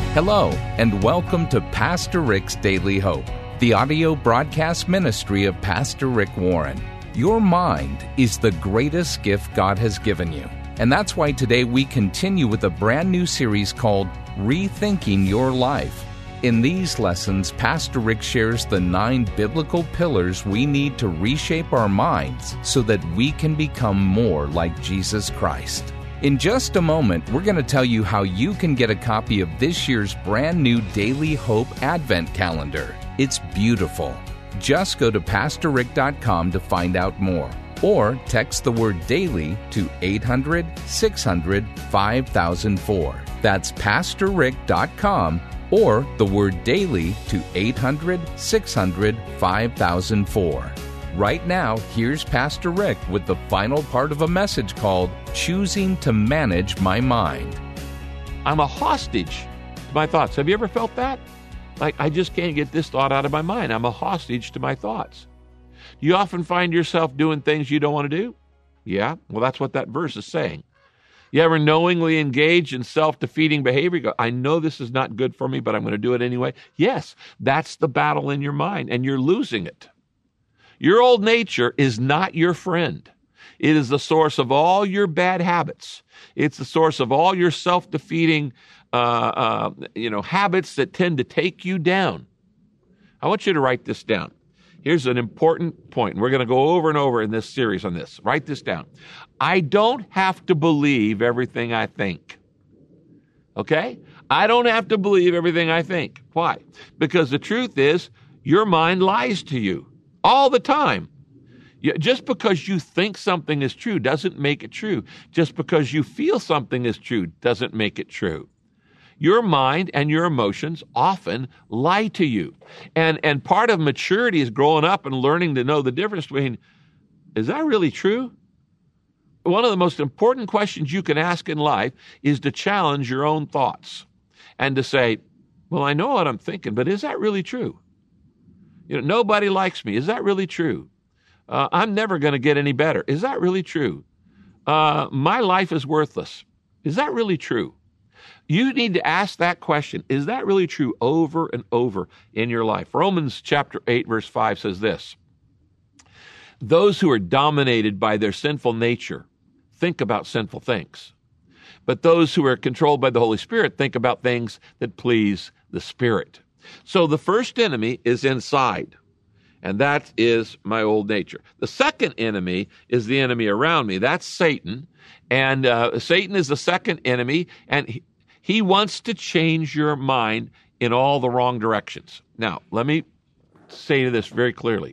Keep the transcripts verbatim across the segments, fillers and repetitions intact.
Hello, and welcome to Pastor Rick's Daily Hope, the audio broadcast ministry of Pastor Rick Warren. Your mind is the greatest gift God has given you. And that's why today we continue with a brand new series called Rethinking Your Life. In these lessons, Pastor Rick shares the nine biblical pillars we need to reshape our minds so that we can become more like Jesus Christ. In just a moment, we're going to tell you how you can get a copy of this year's brand new Daily Hope Advent Calendar. It's beautiful. Just go to pastor rick dot com to find out more, or text the word DAILY to eight hundred, six hundred, five thousand four. That's pastor rick dot com or the word DAILY to eight hundred, six hundred, five thousand four. Right now, here's Pastor Rick with the final part of a message called Choosing to Manage My Mind. I'm a hostage to my thoughts. Have you ever felt that? Like, I just can't get this thought out of my mind. I'm a hostage to my thoughts. You often find yourself doing things you don't want to do? Yeah, well, that's what that verse is saying. You ever knowingly engage in self-defeating behavior? You go, I know this is not good for me, but I'm going to do it anyway. Yes, that's the battle in your mind, and you're losing it. Your old nature is not your friend. It is the source of all your bad habits. It's the source of all your self-defeating uh, uh, you know, habits that tend to take you down. I want you to write this down. Here's an important point. We're going to go over and over in this series on this. Write this down. I don't have to believe everything I think. Okay? I don't have to believe everything I think. Why? Because the truth is, your mind lies to you. All the time. Just because you think something is true doesn't make it true. Just because you feel something is true doesn't make it true. Your mind and your emotions often lie to you. And, and part of maturity is growing up and learning to know the difference between, is that really true? One of the most important questions you can ask in life is to challenge your own thoughts and to say, well, I know what I'm thinking, but is that really true? You know, nobody likes me. Is that really true? Uh, I'm never going to get any better. Is that really true? Uh, my life is worthless. Is that really true? You need to ask that question. Is that really true over and over in your life? Romans chapter eight, verse five says this. Those who are dominated by their sinful nature think about sinful things. But those who are controlled by the Holy Spirit think about things that please the Spirit. So the first enemy is inside, and that is my old nature. The second enemy is the enemy around me. That's Satan, and uh, Satan is the second enemy, and he, he wants to change your mind in all the wrong directions. Now, let me say this very clearly.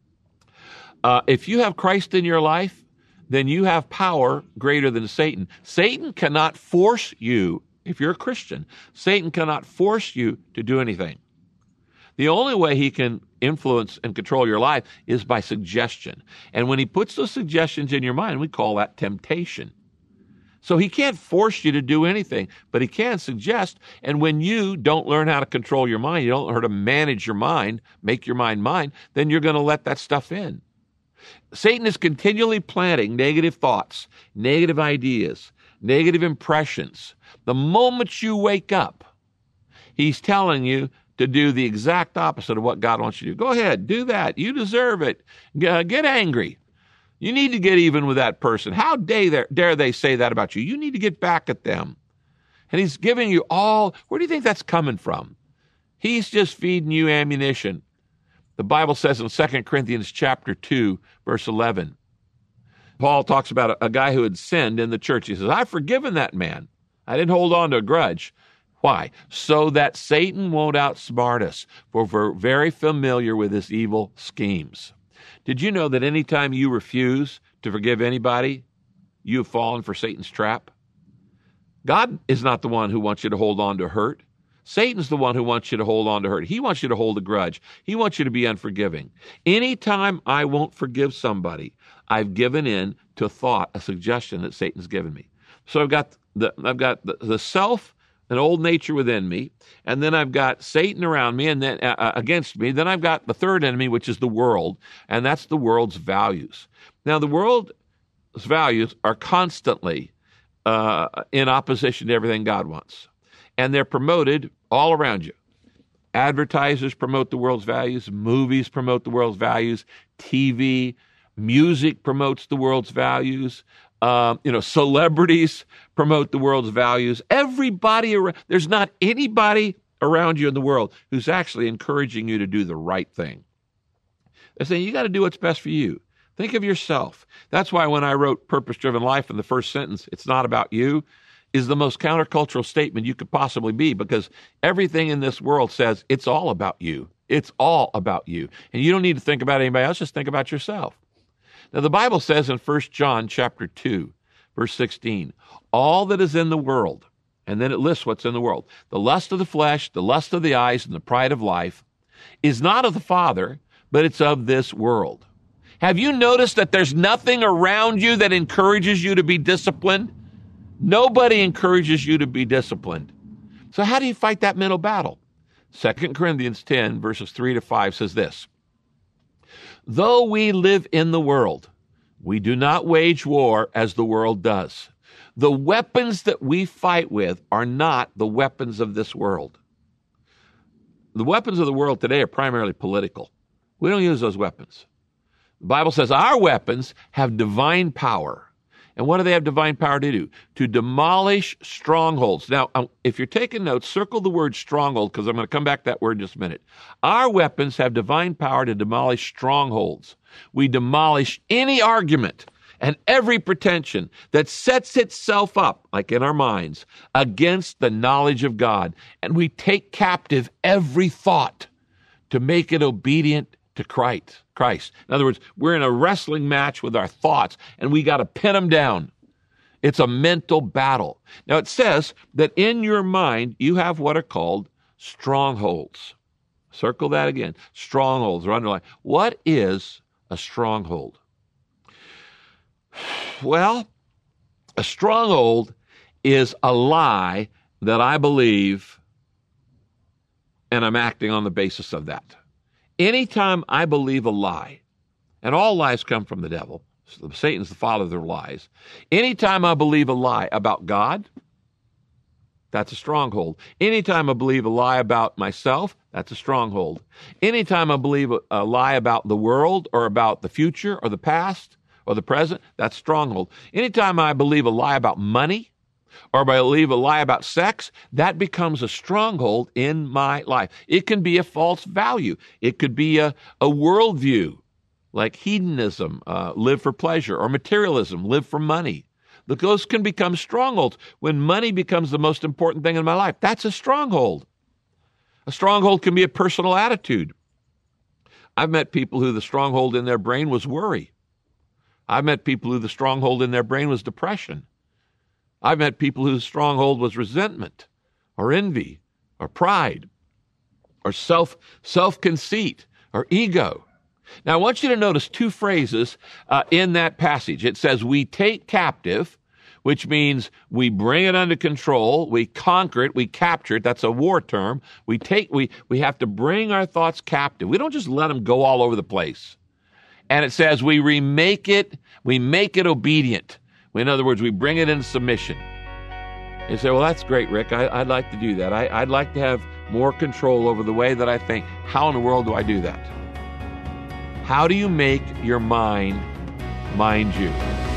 Uh, if you have Christ in your life, then you have power greater than Satan. Satan cannot force you. If you're a Christian, Satan cannot force you to do anything. The only way he can influence and control your life is by suggestion. And when he puts those suggestions in your mind, we call that temptation. So he can't force you to do anything, but he can suggest. And when you don't learn how to control your mind, you don't learn how to manage your mind, make your mind mine, then you're going to let that stuff in. Satan is continually planting negative thoughts, negative ideas, negative impressions. The moment you wake up, he's telling you to do the exact opposite of what God wants you to do. Go ahead, do that. You deserve it. Get angry. You need to get even with that person. How dare they say that about you? You need to get back at them. And he's giving you all, where do you think that's coming from? He's just feeding you ammunition. The Bible says in Second Corinthians chapter two, verse eleven, Paul talks about a, a guy who had sinned in the church. He says, I've forgiven that man. I didn't hold on to a grudge. Why? So that Satan won't outsmart us, for we're very familiar with his evil schemes. Did you know that anytime you refuse to forgive anybody, you have fallen for Satan's trap? God is not the one who wants you to hold on to hurt. Satan's the one who wants you to hold on to hurt. He wants you to hold a grudge. He wants you to be unforgiving. Anytime I won't forgive somebody, I've given in to a thought, a suggestion that Satan's given me. So I've got the I've got the, the self, an old nature within me, and then I've got Satan around me and then uh, against me. Then I've got the third enemy, which is the world, and that's the world's values. Now, the world's values are constantly uh, in opposition to everything God wants. and they're promoted all around you. Advertisers promote the world's values. Movies promote the world's values. T V, music promotes the world's values. Um, you know, celebrities promote the world's values. Everybody around, there's not anybody around you in the world who's actually encouraging you to do the right thing. They're saying you got to do what's best for you. Think of yourself. That's why when I wrote Purpose-Driven Life in the first sentence, it's not about you, is the most countercultural statement you could possibly be, because everything in this world says it's all about you. It's all about you. And you don't need to think about anybody else, just think about yourself. Now, the Bible says in First John chapter two, verse sixteen, all that is in the world, and then it lists what's in the world, the lust of the flesh, the lust of the eyes, and the pride of life, is not of the Father, but it's of this world. Have you noticed that there's nothing around you that encourages you to be disciplined? Nobody encourages you to be disciplined. So how do you fight that mental battle? Second Corinthians ten, verses three to five says this, though we live in the world, we do not wage war as the world does. The weapons that we fight with are not the weapons of this world. The weapons of the world today are primarily political. We don't use those weapons. The Bible says our weapons have divine power. And what do they have divine power to do? To demolish strongholds. Now, if you're taking notes, circle the word stronghold, because I'm going to come back to that word in just a minute. Our weapons have divine power to demolish strongholds. We demolish any argument and every pretension that sets itself up, like in our minds, against the knowledge of God. And we take captive every thought to make it obedient to Christ. Christ. In other words, we're in a wrestling match with our thoughts, and we got to pin them down. It's a mental battle. Now, it says that in your mind, you have what are called strongholds. Circle that again. Strongholds, or underline. What is a stronghold? Well, a stronghold is a lie that I believe, and I'm acting on the basis of that. Anytime I believe a lie, and all lies come from the devil, so Satan's the father of their lies. Anytime I believe a lie about God, that's a stronghold. Anytime I believe a lie about myself, that's a stronghold. Anytime I believe a, a lie about the world or about the future or the past or the present, that's a stronghold. Anytime I believe a lie about money, or if I believe a lie about sex, that becomes a stronghold in my life. It can be a false value. It could be a, a worldview, like hedonism, uh, live for pleasure, or materialism, live for money. Those can become strongholds. When money becomes the most important thing in my life, that's a stronghold. A stronghold can be a personal attitude. I've met people who the stronghold in their brain was worry. I've met people who the stronghold in their brain was depression. I've met people whose stronghold was resentment or envy or pride or self, self-conceit or ego. Now, I want you to notice two phrases uh, in that passage. It says, we take captive, which means we bring it under control, we conquer it, we capture it. That's a war term. We take, we, we have to bring our thoughts captive. We don't just let them go all over the place. And it says we remake it, we make it obedient. In other words, we bring it into submission. You say, well, that's great, Rick. I, I'd like to do that. I, I'd like to have more control over the way that I think. How in the world do I do that? How do you make your mind mind you?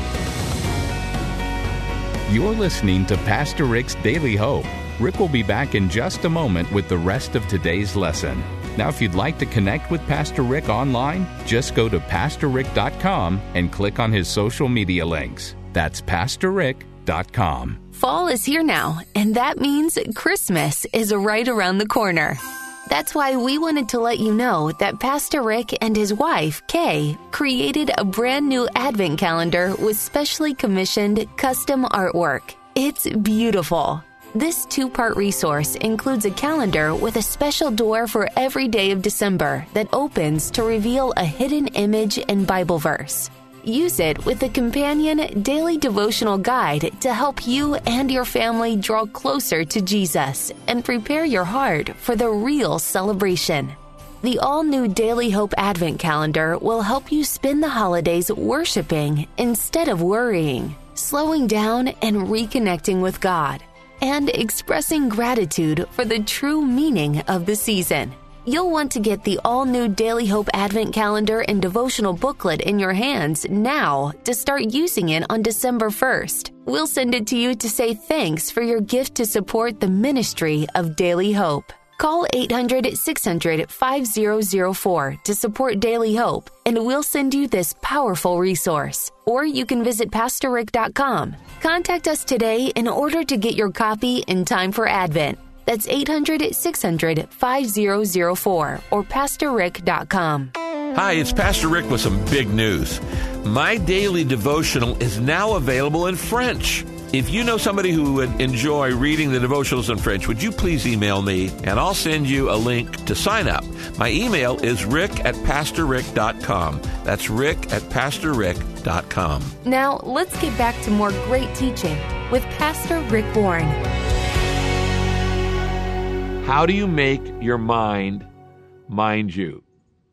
You're listening to Pastor Rick's Daily Hope. Rick will be back in just a moment with the rest of today's lesson. Now, if you'd like to connect with Pastor Rick online, just go to pastor rick dot com and click on his social media links. That's pastor rick dot com. Fall is here now, and that means Christmas is right around the corner. That's why we wanted to let you know that Pastor Rick and his wife, Kay, created a brand new Advent calendar with specially commissioned custom artwork. It's beautiful. This two-part resource includes a calendar with a special door for every day of December that opens to reveal a hidden image and Bible verse. Use it with a companion daily devotional guide to help you and your family draw closer to Jesus and prepare your heart for the real celebration. The all-new Daily Hope Advent Calendar will help you spend the holidays worshiping instead of worrying, slowing down and reconnecting with God. and expressing gratitude for the true meaning of the season. You'll want to get the all-new Daily Hope Advent Calendar and devotional booklet in your hands now to start using it on December first. We'll send it to you to say thanks for your gift to support the ministry of Daily Hope. Call eight hundred, six hundred, five zero zero four to support Daily Hope, and we'll send you this powerful resource. Or you can visit pastor rick dot com. Contact us today in order to get your copy in time for Advent. That's eight hundred, six hundred, five zero zero four or pastor rick dot com. Hi, it's Pastor Rick with some big news. My daily devotional is now available in French. If you know somebody who would enjoy reading the devotionals in French, would you please email me, and I'll send you a link to sign up. My email is rick at pastor rick dot com. That's rick at pastor rick dot com. Now, let's get back to more great teaching with Pastor Rick Warren. How do you make your mind mind you?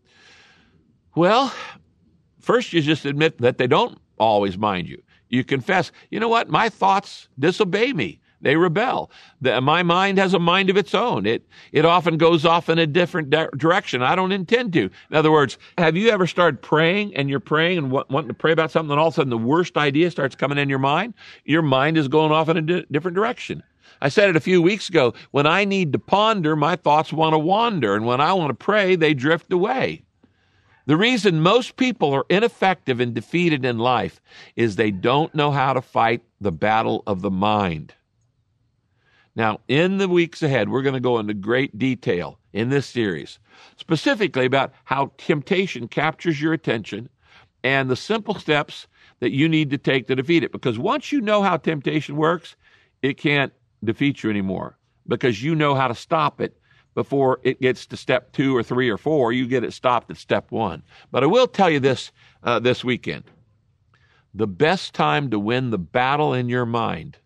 Well, first you just admit that they don't always mind you. You confess, you know what? My thoughts disobey me. They rebel. The, my mind has a mind of its own. It it often goes off in a different di- direction. I don't intend to. In other words, have you ever started praying and you're praying and w- wanting to pray about something, and all of a sudden the worst idea starts coming in your mind? Your mind is going off in a di- different direction. I said it a few weeks ago. When I need to ponder, my thoughts want to wander. And when I want to pray, they drift away. The reason most people are ineffective and defeated in life is they don't know how to fight the battle of the mind. Now, in the weeks ahead, we're going to go into great detail in this series, specifically about how temptation captures your attention and the simple steps that you need to take to defeat it. Because once you know how temptation works, it can't defeat you anymore, because you know how to stop it before it gets to step two or three or four. You get it stopped at step one. But I will tell you this uh, this weekend. The best time to win the battle in your mind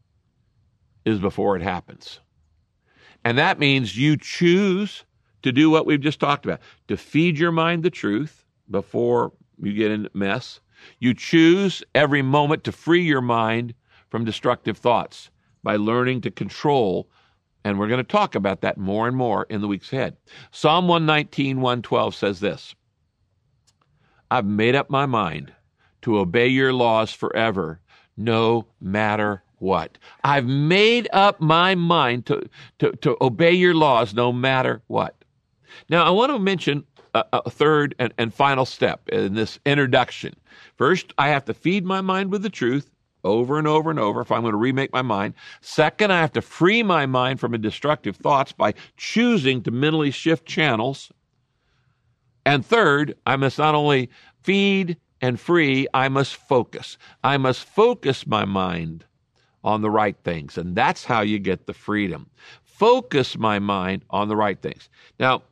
is before it happens. And that means you choose to do what we've just talked about, to feed your mind the truth before you get in a mess. You choose every moment to free your mind from destructive thoughts by learning to control. And we're going to talk about that more and more in the weeks ahead. Psalm one nineteen, one twelve says this: I've made up my mind to obey your laws forever, no matter what. I've made up my mind to, to, to obey your laws no matter what. Now, I want to mention a, a third and, and final step in this introduction. First, I have to feed my mind with the truth over and over and over if I'm going to remake my mind. Second, I have to free my mind from destructive thoughts by choosing to mentally shift channels. And third, I must not only feed and free, I must focus. I must focus my mind on the right things, and that's how you get the freedom. Focus my mind on the right things. Now,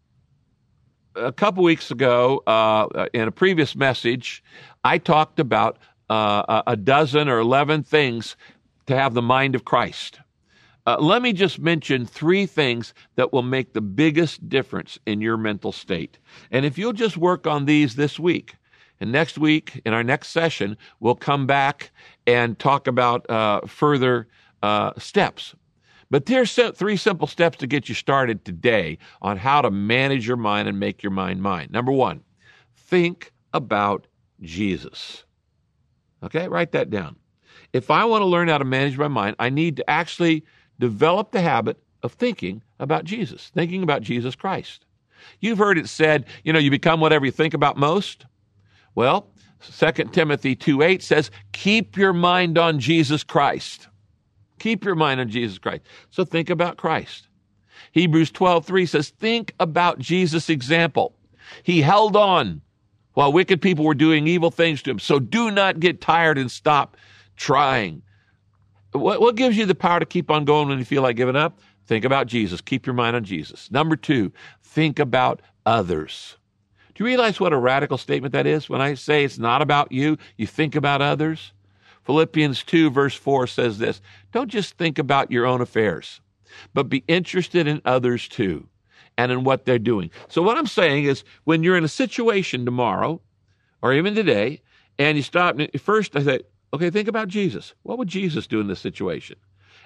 a couple weeks ago, uh, in a previous message, I talked about Uh, a dozen or eleven things to have the mind of Christ. Uh, let me just mention three things that will make the biggest difference in your mental state. And if you'll just work on these this week, and next week, in our next session, we'll come back and talk about uh, further uh, steps. But there's three simple steps to get you started today on how to manage your mind and make your mind mine. Number one, think about Jesus. Okay, write that down. If I want to learn how to manage my mind, I need to actually develop the habit of thinking about Jesus, thinking about Jesus Christ. You've heard it said, you know, you become whatever you think about most. Well, Second Timothy two eight says, keep your mind on Jesus Christ. Keep your mind on Jesus Christ. So think about Christ. Hebrews twelve three says, think about Jesus' example. He held on while wicked people were doing evil things to him. So do not get tired and stop trying. What, what gives you the power to keep on going when you feel like giving up? Think about Jesus. Keep your mind on Jesus. Number two, think about others. Do you realize what a radical statement that is? When I say it's not about you, you think about others. Philippians two verse four says this: don't just think about your own affairs, but be interested in others too, and in what they're doing. So what I'm saying is, when you're in a situation tomorrow, or even today, and you stop, first I say, okay, think about Jesus. What would Jesus do in this situation?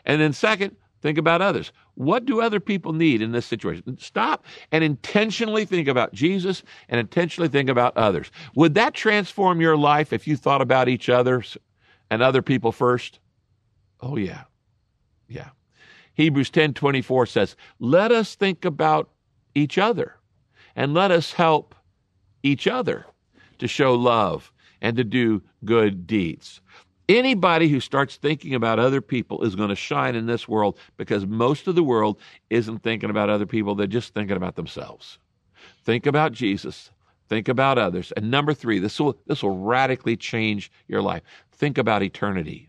And then second, think about others. What do other people need in this situation? Stop and intentionally think about Jesus and intentionally think about others. Would that transform your life if you thought about each other and other people first? Oh, yeah. Yeah. Hebrews ten twenty-four says, let us think about each other and let us help each other to show love and to do good deeds. Anybody who starts thinking about other people is going to shine in this world, because most of the world isn't thinking about other people. They're just thinking about themselves. Think about Jesus. Think about others. And number three, this will, this will radically change your life. Think about eternity.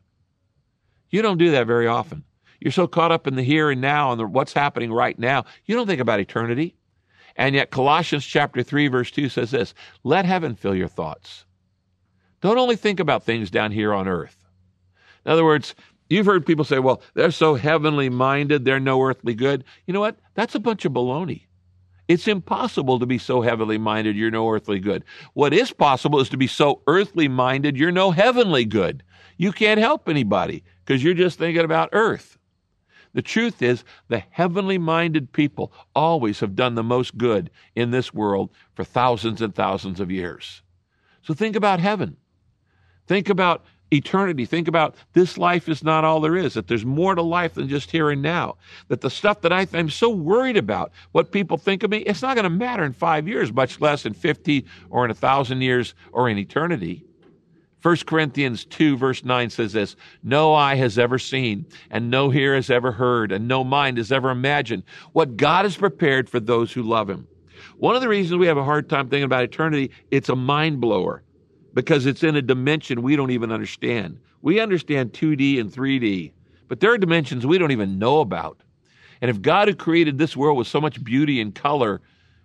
You don't do that very often. You're so caught up in the here and now and the, what's happening right now, you don't think about eternity. And yet Colossians chapter three, verse two says this, let heaven fill your thoughts. Don't only think about things down here on earth. In other words, you've heard people say, well, they're so heavenly minded, they're no earthly good. You know what? That's a bunch of baloney. It's impossible to be so heavenly minded, you're no earthly good. What is possible is to be so earthly minded, you're no heavenly good. You can't help anybody because you're just thinking about earth. The truth is, the heavenly minded people always have done the most good in this world for thousands and thousands of years. So think about heaven. Think about eternity. Think about this life is not all there is, that there's more to life than just here and now, that the stuff that I th- I'm so worried about, what people think of me, it's not going to matter in five years, much less in fifty or in a thousand years or in eternity. First Corinthians two, verse nine says this, no eye has ever seen, and no ear has ever heard, and no mind has ever imagined what God has prepared for those who love him. One of the reasons we have a hard time thinking about eternity, it's a mind blower, because it's in a dimension we don't even understand. We understand two D and three D, but there are dimensions we don't even know about. And if God, who created this world with so much beauty and color,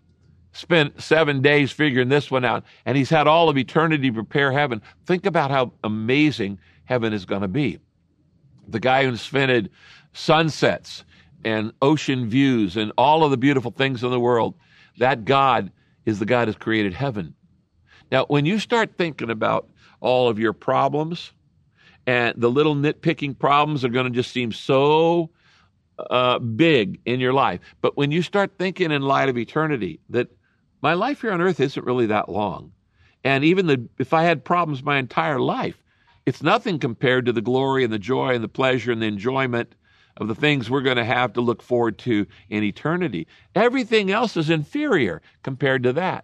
spent seven days figuring this one out, and he's had all of eternity to prepare heaven, think about how amazing heaven is going to be. The guy who invented sunsets and ocean views and all of the beautiful things in the world, that God is the God who's created heaven. Now, when you start thinking about all of your problems, and the little nitpicking problems are going to just seem so uh, big in your life. But when you start thinking in light of eternity, that my life here on earth isn't really that long. And even the, if I had problems my entire life, it's nothing compared to the glory and the joy and the pleasure and the enjoyment of the things we're going to have to look forward to in eternity. Everything else is inferior compared to that.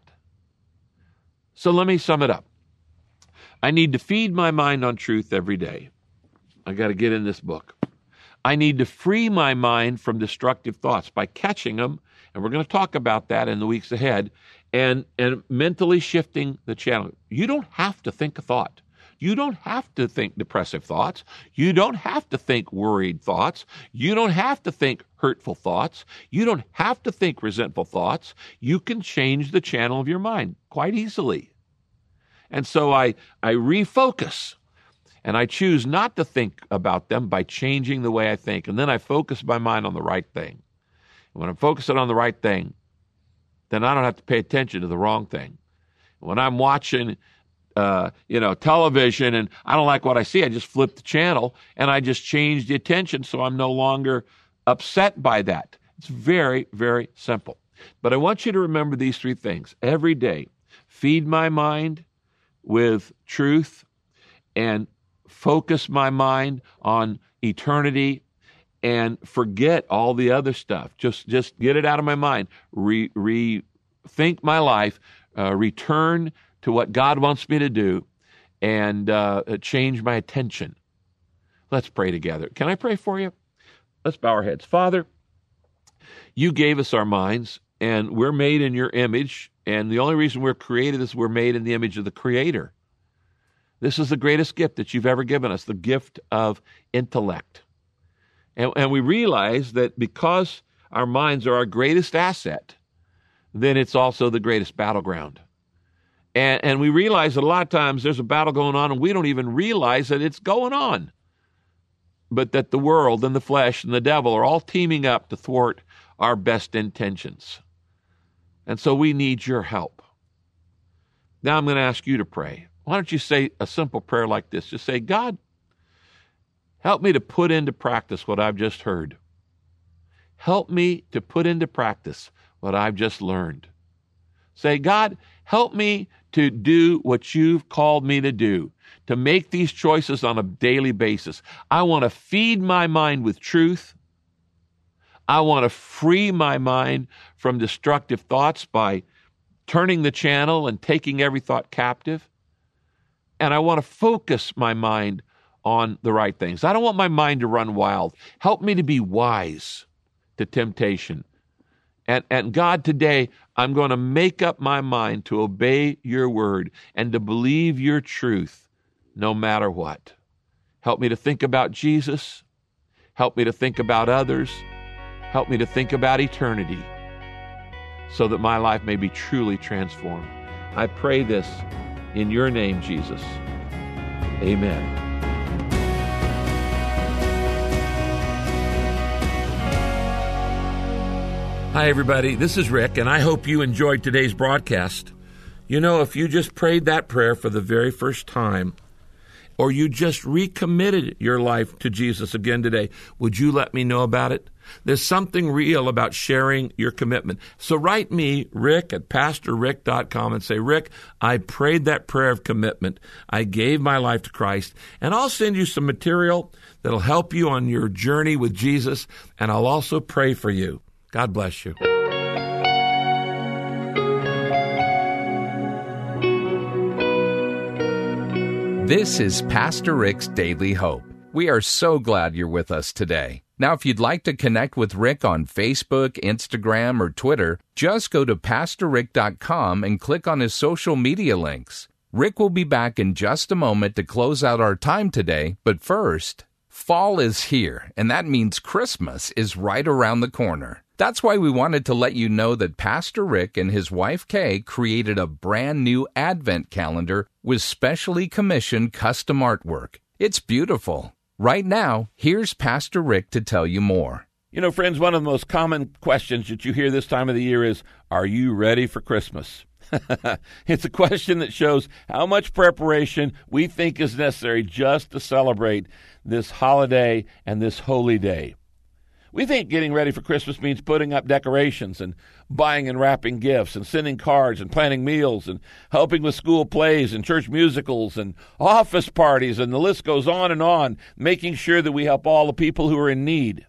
So let me sum it up. I need to feed my mind on truth every day. I got to get in this book. I need to free my mind from destructive thoughts by catching them, and we're going to talk about that in the weeks ahead, and, and mentally shifting the channel. You don't have to think a thought. You don't have to think depressive thoughts. You don't have to think worried thoughts. You don't have to think hurtful thoughts. You don't have to think resentful thoughts. You can change the channel of your mind quite easily. And so I, I refocus, and I choose not to think about them by changing the way I think. And then I focus my mind on the right thing. And when I'm focusing on the right thing, then I don't have to pay attention to the wrong thing. When I'm watching Uh, you know, television, and I don't like what I see, I just flip the channel and I just change the attention so I'm no longer upset by that. It's very, very simple. But I want you to remember these three things every day. Feed my mind with truth and focus my mind on eternity and forget all the other stuff. Just, just get it out of my mind. Re, rethink my life, uh, return to what God wants me to do, and uh, change my attention. Let's pray together. Can I pray for you? Let's bow our heads. Father, you gave us our minds, and we're made in your image, and the only reason we're created is we're made in the image of the Creator. This is the greatest gift that you've ever given us, the gift of intellect. And, and we realize that because our minds are our greatest asset, then it's also the greatest battleground. And, and we realize that a lot of times there's a battle going on and we don't even realize that it's going on. But that the world and the flesh and the devil are all teaming up to thwart our best intentions. And so we need your help. Now I'm going to ask you to pray. Why don't you say a simple prayer like this? Just say, God, Help me to put into practice what I've just heard. Help me to put into practice what I've just learned. Say, God, help me to do what you've called me to do, to make these choices on a daily basis. I want to feed my mind with truth. I want to free my mind from destructive thoughts by turning the channel and taking every thought captive. And I want to focus my mind on the right things. I don't want my mind to run wild. Help me to be wise to temptation. And, and God, today, I'm going to make up my mind to obey your word and to believe your truth no matter what. Help me to think about Jesus. Help me to think about others. Help me to think about eternity so that my life may be truly transformed. I pray this in your name, Jesus. Amen. Hi, everybody. This is Rick, and I hope you enjoyed today's broadcast. You know, if you just prayed that prayer for the very first time, or you just recommitted your life to Jesus again today, would you let me know about it? There's something real about sharing your commitment. So write me, Rick, at pastor rick dot com, and say, Rick, I prayed that prayer of commitment. I gave my life to Christ, and I'll send you some material that'll help you on your journey with Jesus, and I'll also pray for you. God bless you. This is Pastor Rick's Daily Hope. We are so glad you're with us today. Now, if you'd like to connect with Rick on Facebook, Instagram, or Twitter, just go to pastor rick dot com and click on his social media links. Rick will be back in just a moment to close out our time today, but first, fall is here, and that means Christmas is right around the corner. That's why we wanted to let you know that Pastor Rick and his wife Kay created a brand new Advent calendar with specially commissioned custom artwork. It's beautiful. Right now, here's Pastor Rick to tell you more. You know, friends, one of the most common questions that you hear this time of the year is, are you ready for Christmas? It's a question that shows how much preparation we think is necessary just to celebrate this holiday and this holy day. We think getting ready for Christmas means putting up decorations and buying and wrapping gifts and sending cards and planning meals and helping with school plays and church musicals and office parties, and the list goes on and on, making sure that we help all the people who are in need.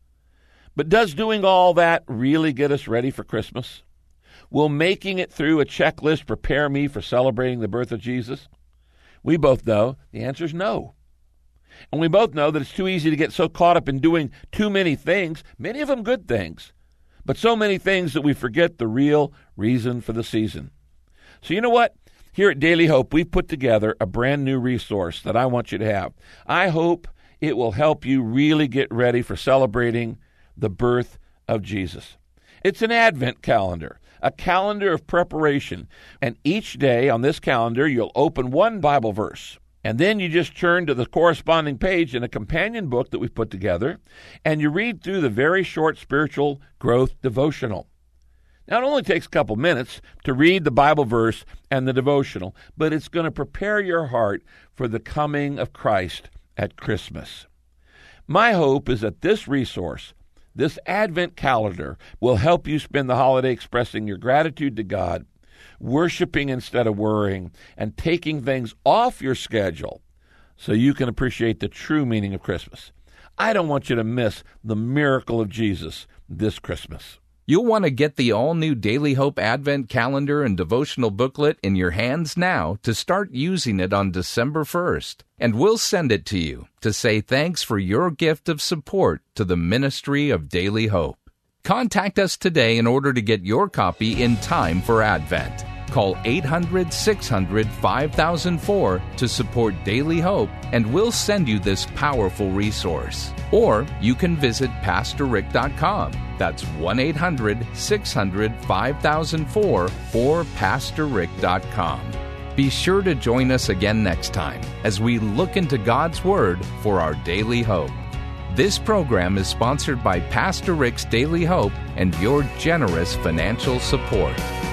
But does doing all that really get us ready for Christmas? Will making it through a checklist prepare me for celebrating the birth of Jesus? We both know the answer is no. And we both know that it's too easy to get so caught up in doing too many things, many of them good things, but so many things that we forget the real reason for the season. So you know what? Here at Daily Hope, we've put together a brand new resource that I want you to have. I hope it will help you really get ready for celebrating the birth of Jesus. It's an Advent calendar, a calendar of preparation. And each day on this calendar, you'll open one Bible verse. And then you just turn to the corresponding page in a companion book that we've put together, and you read through the very short spiritual growth devotional. Now, it only takes a couple minutes to read the Bible verse and the devotional, but it's going to prepare your heart for the coming of Christ at Christmas. My hope is that this resource, this Advent calendar, will help you spend the holiday expressing your gratitude to God, worshiping instead of worrying, and taking things off your schedule so you can appreciate the true meaning of Christmas. I don't want you to miss the miracle of Jesus this Christmas. You'll want to get the all-new Daily Hope Advent Calendar and devotional booklet in your hands now to start using it on December first. And we'll send it to you to say thanks for your gift of support to the ministry of Daily Hope. Contact us today in order to get your copy in time for Advent. Call eight hundred, six hundred, five thousand four to support Daily Hope, and we'll send you this powerful resource. Or you can visit pastor rick dot com. That's one eight hundred, six hundred, five thousand four or pastor rick dot com. Be sure to join us again next time as we look into God's Word for our daily hope. This program is sponsored by Pastor Rick's Daily Hope and your generous financial support.